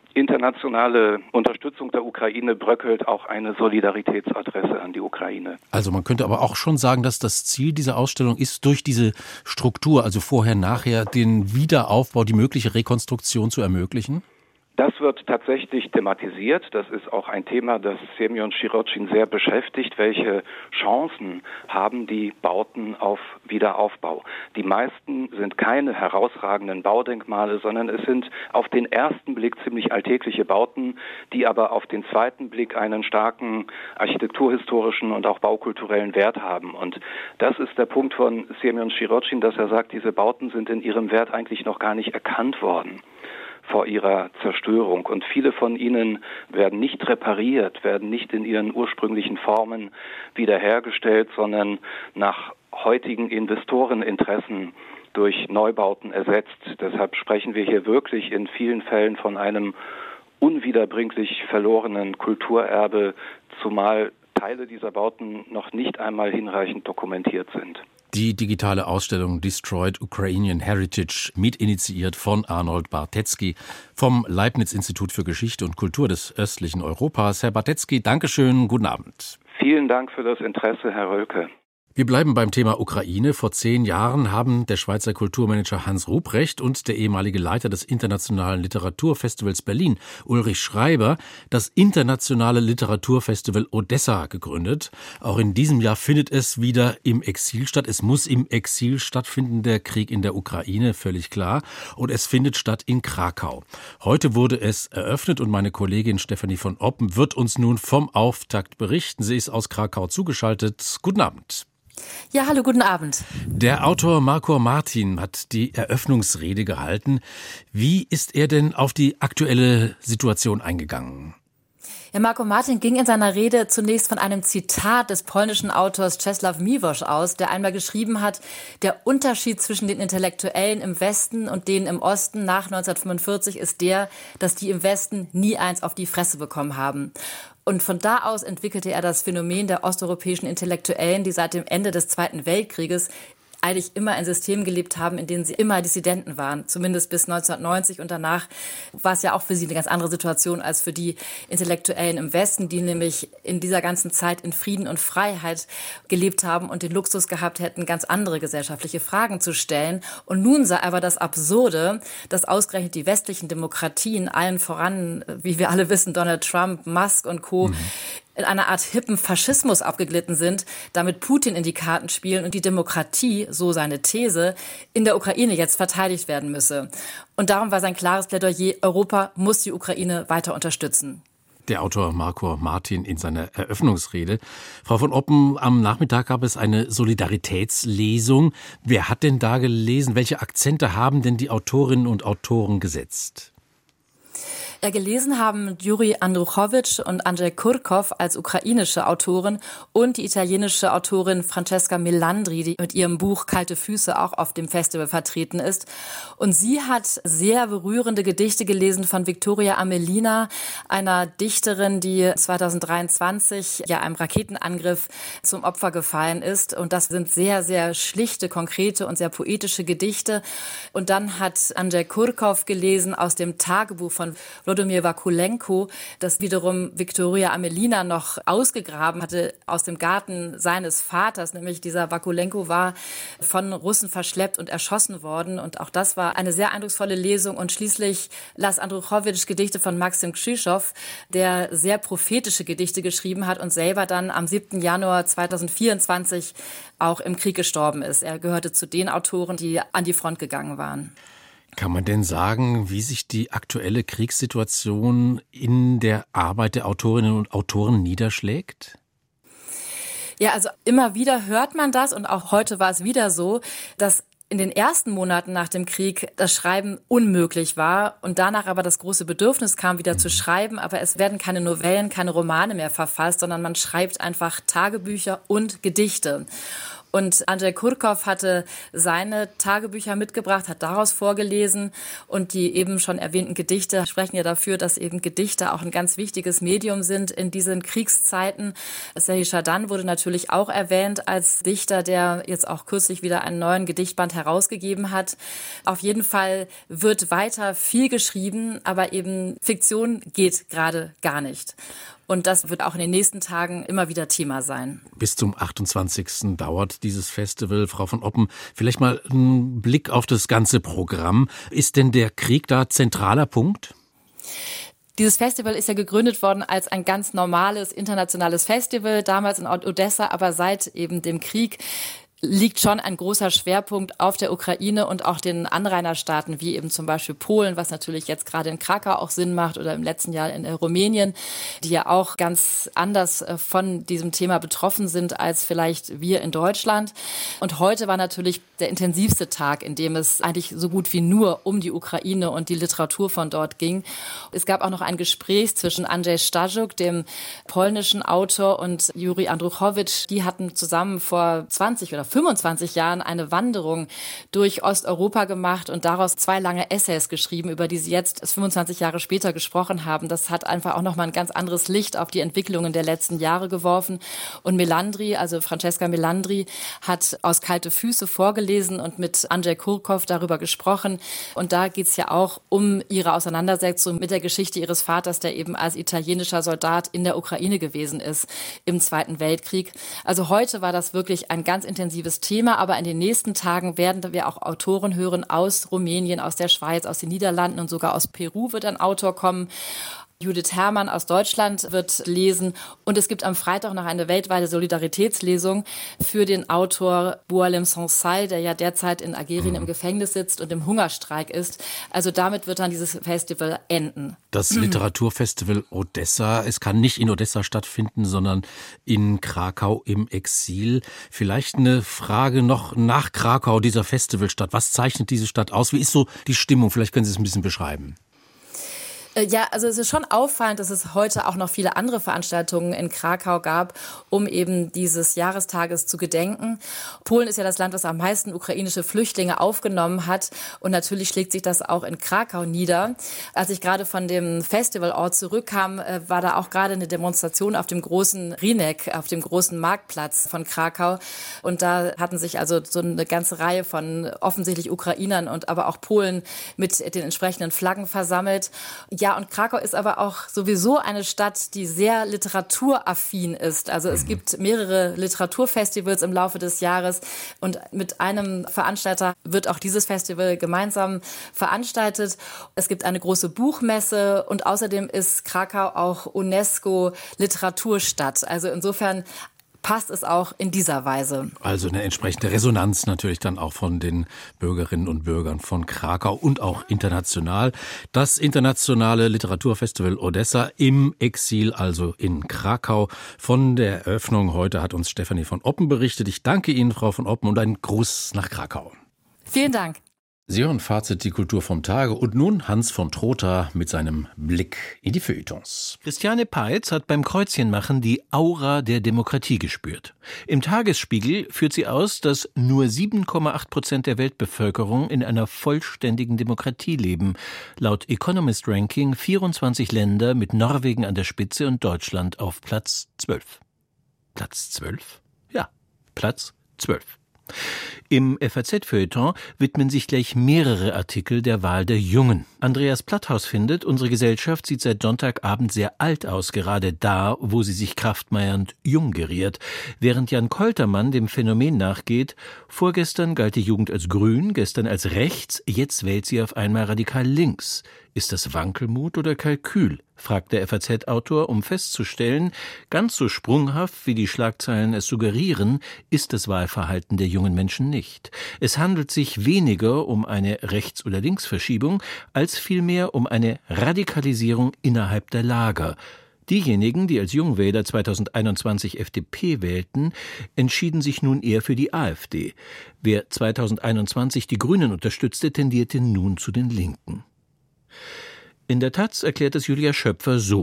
internationale Unterstützung der Ukraine bröckelt auch eine Solidaritätsadresse an die Ukraine. Also man könnte aber auch schon sagen, dass das Ziel dieser Ausstellung ist, durch diese Struktur, also vorher, nachher, den Wiederaufbau, die mögliche Rekonstruktion zu ermöglichen? Das wird tatsächlich thematisiert. Das ist auch ein Thema, das Semyon Sirotkin sehr beschäftigt. Welche Chancen haben die Bauten auf Wiederaufbau? Die meisten sind keine herausragenden Baudenkmale, sondern es sind auf den ersten Blick ziemlich alltägliche Bauten, die aber auf den zweiten Blick einen starken architekturhistorischen und auch baukulturellen Wert haben. Und das ist der Punkt von Semyon Sirotkin, dass er sagt, diese Bauten sind in ihrem Wert eigentlich noch gar nicht erkannt worden vor ihrer Zerstörung. Und viele von ihnen werden nicht repariert, werden nicht in ihren ursprünglichen Formen wiederhergestellt, sondern nach heutigen Investoreninteressen durch Neubauten ersetzt. Deshalb sprechen wir hier wirklich in vielen Fällen von einem unwiederbringlich verlorenen Kulturerbe, zumal Teile dieser Bauten noch nicht einmal hinreichend dokumentiert sind. Die digitale Ausstellung Destroyed Ukrainian Heritage, mitinitiiert von Arnold Bartetzky vom Leibniz-Institut für Geschichte und Kultur des östlichen Europas. Herr Bartetzky, Dankeschön, guten Abend. Vielen Dank für das Interesse, Herr Rölke. Wir bleiben beim Thema Ukraine. Vor 10 Jahren haben der Schweizer Kulturmanager Hans Ruprecht und der ehemalige Leiter des Internationalen Literaturfestivals Berlin, Ulrich Schreiber, das Internationale Literaturfestival Odessa gegründet. Auch in diesem Jahr findet es wieder im Exil statt. Es muss im Exil stattfinden, der Krieg in der Ukraine, völlig klar. Und es findet statt in Krakau. Heute wurde es eröffnet und meine Kollegin Stefanie von Oppen wird uns nun vom Auftakt berichten. Sie ist aus Krakau zugeschaltet. Guten Abend. Ja, hallo, guten Abend. Der Autor Marco Martin hat die Eröffnungsrede gehalten. Wie ist er denn auf die aktuelle Situation eingegangen? Ja, Marco Martin ging in seiner Rede zunächst von einem Zitat des polnischen Autors Czesław Miłosz aus, der einmal geschrieben hat, der Unterschied zwischen den Intellektuellen im Westen und denen im Osten nach 1945 ist der, dass die im Westen nie eins auf die Fresse bekommen haben. Und von da aus entwickelte er das Phänomen der osteuropäischen Intellektuellen, die seit dem Ende des Zweiten Weltkrieges eigentlich immer in Systemen gelebt haben, in denen sie immer Dissidenten waren, zumindest bis 1990. Und danach war es ja auch für sie eine ganz andere Situation als für die Intellektuellen im Westen, die nämlich in dieser ganzen Zeit in Frieden und Freiheit gelebt haben und den Luxus gehabt hätten, ganz andere gesellschaftliche Fragen zu stellen. Und nun sei aber das Absurde, dass ausgerechnet die westlichen Demokratien, allen voran, wie wir alle wissen, Donald Trump, Musk und Co., in einer Art hippen Faschismus abgeglitten sind, damit Putin in die Karten spielen und die Demokratie, so seine These, in der Ukraine jetzt verteidigt werden müsse. Und darum war sein klares Plädoyer, Europa muss die Ukraine weiter unterstützen. Der Autor Marco Martin in seiner Eröffnungsrede. Frau von Oppen, am Nachmittag gab es eine Solidaritätslesung. Wer hat denn da gelesen? Welche Akzente haben denn die Autorinnen und Autoren gesetzt? Gelesen haben Juri Andruchowicz und Andrzej Kurkow als ukrainische Autorin und die italienische Autorin Francesca Melandri, die mit ihrem Buch Kalte Füße auch auf dem Festival vertreten ist. Und sie hat sehr berührende Gedichte gelesen von Victoria Amelina, einer Dichterin, die 2023 ja einem Raketenangriff zum Opfer gefallen ist. Und das sind sehr, sehr schlichte, konkrete und sehr poetische Gedichte. Und dann hat Andrzej Kurkow gelesen aus dem Tagebuch von Włodomir Wakulenko, das wiederum Victoria Amelina noch ausgegraben hatte aus dem Garten seines Vaters. Nämlich dieser Wakulenko war von Russen verschleppt und erschossen worden. Und auch das war eine sehr eindrucksvolle Lesung. Und schließlich las Andruchowicz Gedichte von Maxim Krzyżow, der sehr prophetische Gedichte geschrieben hat und selber dann am 7. Januar 2024 auch im Krieg gestorben ist. Er gehörte zu den Autoren, die an die Front gegangen waren. Kann man denn sagen, wie sich die aktuelle Kriegssituation in der Arbeit der Autorinnen und Autoren niederschlägt? Ja, also immer wieder hört man das und auch heute war es wieder so, dass in den ersten Monaten nach dem Krieg das Schreiben unmöglich war und danach aber das große Bedürfnis kam, wieder zu schreiben. Aber es werden keine Novellen, keine Romane mehr verfasst, sondern man schreibt einfach Tagebücher und Gedichte. Und Andrzej Kurkow hatte seine Tagebücher mitgebracht, hat daraus vorgelesen. Und die eben schon erwähnten Gedichte sprechen ja dafür, dass eben Gedichte auch ein ganz wichtiges Medium sind in diesen Kriegszeiten. Serhii Schadan wurde natürlich auch erwähnt als Dichter, der jetzt auch kürzlich wieder einen neuen Gedichtband herausgegeben hat. Auf jeden Fall wird weiter viel geschrieben, aber eben Fiktion geht gerade gar nicht. Und das wird auch in den nächsten Tagen immer wieder Thema sein. Bis zum 28. dauert dieses Festival. Frau von Oppen, vielleicht mal ein Blick auf das ganze Programm. Ist denn der Krieg da zentraler Punkt? Dieses Festival ist ja gegründet worden als ein ganz normales internationales Festival, damals in Odessa, aber seit eben dem Krieg liegt schon ein großer Schwerpunkt auf der Ukraine und auch den Anrainerstaaten, wie eben zum Beispiel Polen, was natürlich jetzt gerade in Krakau auch Sinn macht, oder im letzten Jahr in Rumänien, die ja auch ganz anders von diesem Thema betroffen sind als vielleicht wir in Deutschland. Und heute war natürlich der intensivste Tag, in dem es eigentlich so gut wie nur um die Ukraine und die Literatur von dort ging. Es gab auch noch ein Gespräch zwischen Andrzej Stajuk, dem polnischen Autor, und Juri Andruchowicz. Die hatten zusammen vor 20 oder 25 Jahren eine Wanderung durch Osteuropa gemacht und daraus 2 lange Essays geschrieben, über die sie jetzt 25 Jahre später gesprochen haben. Das hat einfach auch nochmal ein ganz anderes Licht auf die Entwicklungen der letzten Jahre geworfen. Und Melandri, also Francesca Melandri, hat aus Kalte Füße vorgelesen und mit Andrzej Kurkow darüber gesprochen. Und da geht es ja auch um ihre Auseinandersetzung mit der Geschichte ihres Vaters, der eben als italienischer Soldat in der Ukraine gewesen ist im Zweiten Weltkrieg. Also heute war das wirklich ein ganz intensives Thema, aber in den nächsten Tagen werden wir auch Autoren hören aus Rumänien, aus der Schweiz, aus den Niederlanden und sogar aus Peru wird ein Autor kommen. Judith Herrmann aus Deutschland wird lesen und es gibt am Freitag noch eine weltweite Solidaritätslesung für den Autor Boualem Sansal, der ja derzeit in Algerien im Gefängnis sitzt und im Hungerstreik ist. Also damit wird dann dieses Festival enden. Das Literaturfestival Odessa, es kann nicht in Odessa stattfinden, sondern in Krakau im Exil. Vielleicht eine Frage noch nach Krakau, dieser Festivalstadt. Was zeichnet diese Stadt aus? Wie ist so die Stimmung? Vielleicht können Sie es ein bisschen beschreiben. Ja, also es ist schon auffallend, dass es heute auch noch viele andere Veranstaltungen in Krakau gab, um eben dieses Jahrestages zu gedenken. Polen ist ja das Land, das am meisten ukrainische Flüchtlinge aufgenommen hat. Und natürlich schlägt sich das auch in Krakau nieder. Als ich gerade von dem Festivalort zurückkam, war da auch gerade eine Demonstration auf dem großen Rynek, auf dem großen Marktplatz von Krakau. Und da hatten sich also so eine ganze Reihe von offensichtlich Ukrainern und aber auch Polen mit den entsprechenden Flaggen versammelt. Ja, und Krakau ist aber auch sowieso eine Stadt, die sehr literaturaffin ist. Also es gibt mehrere Literaturfestivals im Laufe des Jahres und mit einem Veranstalter wird auch dieses Festival gemeinsam veranstaltet. Es gibt eine große Buchmesse und außerdem ist Krakau auch UNESCO-Literaturstadt. Also insofern passt es auch in dieser Weise. Also eine entsprechende Resonanz natürlich dann auch von den Bürgerinnen und Bürgern von Krakau und auch international. Das internationale Literaturfestival Odessa im Exil, also in Krakau. Von der Eröffnung heute hat uns Stefanie von Oppen berichtet. Ich danke Ihnen, Frau von Oppen, und einen Gruß nach Krakau. Vielen Dank. Sie hören Fazit, die Kultur vom Tage. Und nun Hans von Trotha mit seinem Blick in die Feuilletons. Christiane Peitz hat beim Kreuzchenmachen die Aura der Demokratie gespürt. Im Tagesspiegel führt sie aus, dass nur 7,8% der Weltbevölkerung in einer vollständigen Demokratie leben. Laut Economist Ranking 24 Länder mit Norwegen an der Spitze und Deutschland auf Platz 12. Platz 12? Ja, Platz 12. Im FAZ-Feuilleton widmen sich gleich mehrere Artikel der Wahl der Jungen. Andreas Platthaus findet, unsere Gesellschaft sieht seit Sonntagabend sehr alt aus, gerade da, wo sie sich kraftmeiernd jung geriert. Während Jan Koltermann dem Phänomen nachgeht, vorgestern galt die Jugend als grün, gestern als rechts, jetzt wählt sie auf einmal radikal links. Ist das Wankelmut oder Kalkül? Fragt der FAZ-Autor, um festzustellen, ganz so sprunghaft, wie die Schlagzeilen es suggerieren, ist das Wahlverhalten der jungen Menschen nicht. Es handelt sich weniger um eine Rechts- oder Linksverschiebung, als vielmehr um eine Radikalisierung innerhalb der Lager. Diejenigen, die als Jungwähler 2021 FDP wählten, entschieden sich nun eher für die AfD. Wer 2021 die Grünen unterstützte, tendierte nun zu den Linken. In der Taz erklärt es Julia Schöpfer so: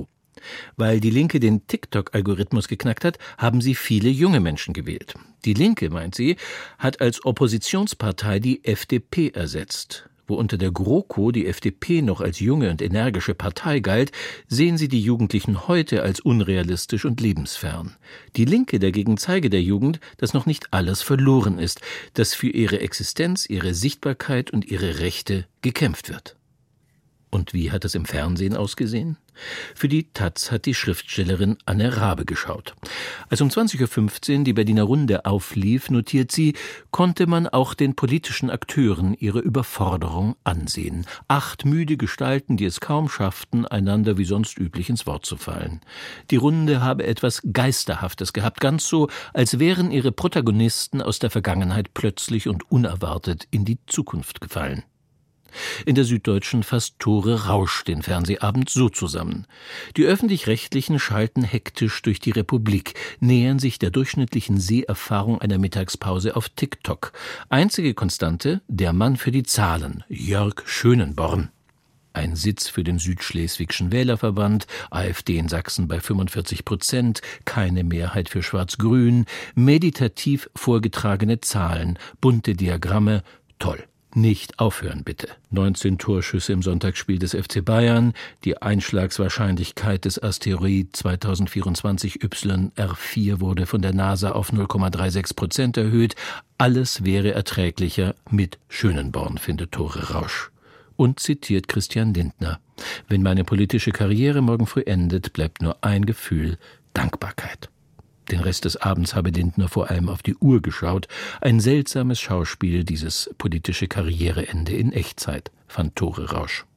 Weil die Linke den TikTok-Algorithmus geknackt hat, haben sie viele junge Menschen gewählt. Die Linke, meint sie, hat als Oppositionspartei die FDP ersetzt. Wo unter der GroKo die FDP noch als junge und energische Partei galt, sehen sie die Jugendlichen heute als unrealistisch und lebensfern. Die Linke dagegen zeige der Jugend, dass noch nicht alles verloren ist, dass für ihre Existenz, ihre Sichtbarkeit und ihre Rechte gekämpft wird. Und wie hat es im Fernsehen ausgesehen? Für die taz hat die Schriftstellerin Anne Rabe geschaut. Als um 20.15 Uhr die Berliner Runde auflief, notiert sie, konnte man auch den politischen Akteuren ihre Überforderung ansehen. 8 müde Gestalten, die es kaum schafften, einander wie sonst üblich ins Wort zu fallen. Die Runde habe etwas Geisterhaftes gehabt, ganz so, als wären ihre Protagonisten aus der Vergangenheit plötzlich und unerwartet in die Zukunft gefallen. In der Süddeutschen fasst Tore Rausch den Fernsehabend so zusammen. Die Öffentlich-Rechtlichen schalten hektisch durch die Republik, nähern sich der durchschnittlichen Seherfahrung einer Mittagspause auf TikTok. Einzige Konstante, der Mann für die Zahlen, Jörg Schönenborn. Ein Sitz für den Südschleswigschen Wählerverband, AfD in Sachsen bei 45%, keine Mehrheit für Schwarz-Grün, meditativ vorgetragene Zahlen, bunte Diagramme, toll. Nicht aufhören, bitte. 19 Torschüsse im Sonntagsspiel des FC Bayern, die Einschlagswahrscheinlichkeit des Asteroid 2024 YR4 wurde von der NASA auf 0,36% erhöht. Alles wäre erträglicher mit Schönenborn, findet Tore Rausch. Und zitiert Christian Lindner. Wenn meine politische Karriere morgen früh endet, bleibt nur ein Gefühl: Dankbarkeit. Den Rest des Abends habe Lindner vor allem auf die Uhr geschaut. Ein seltsames Schauspiel, dieses politische Karriereende in Echtzeit, fand Tore Rausch.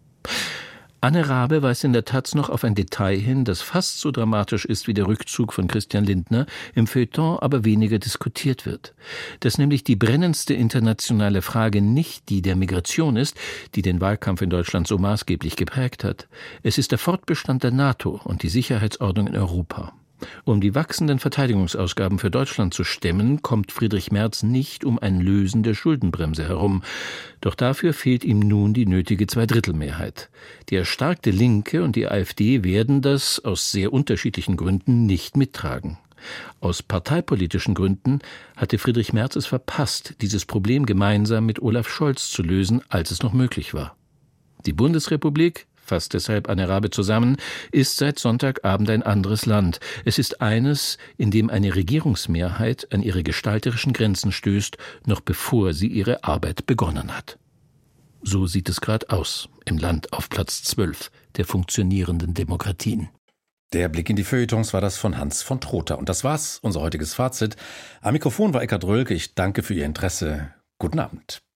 Anne Rabe weist in der taz noch auf ein Detail hin, das fast so dramatisch ist wie der Rückzug von Christian Lindner, im Feuilleton aber weniger diskutiert wird. Dass nämlich die brennendste internationale Frage nicht die der Migration ist, die den Wahlkampf in Deutschland so maßgeblich geprägt hat. Es ist der Fortbestand der NATO und die Sicherheitsordnung in Europa. Um die wachsenden Verteidigungsausgaben für Deutschland zu stemmen, kommt Friedrich Merz nicht um ein Lösen der Schuldenbremse herum. Doch dafür fehlt ihm nun die nötige Zweidrittelmehrheit. Die erstarkte Linke und die AfD werden das aus sehr unterschiedlichen Gründen nicht mittragen. Aus parteipolitischen Gründen hatte Friedrich Merz es verpasst, dieses Problem gemeinsam mit Olaf Scholz zu lösen, als es noch möglich war. Die Bundesrepublik, fasst deshalb Anne Rabe zusammen, ist seit Sonntagabend ein anderes Land. Es ist eines, in dem eine Regierungsmehrheit an ihre gestalterischen Grenzen stößt, noch bevor sie ihre Arbeit begonnen hat. So sieht es gerade aus im Land auf Platz 12 der funktionierenden Demokratien. Der Blick in die Feuilletons war das von Hans von Trotha. Und das war's, unser heutiges Fazit. Am Mikrofon war Eckhard Rölke. Ich danke für Ihr Interesse. Guten Abend.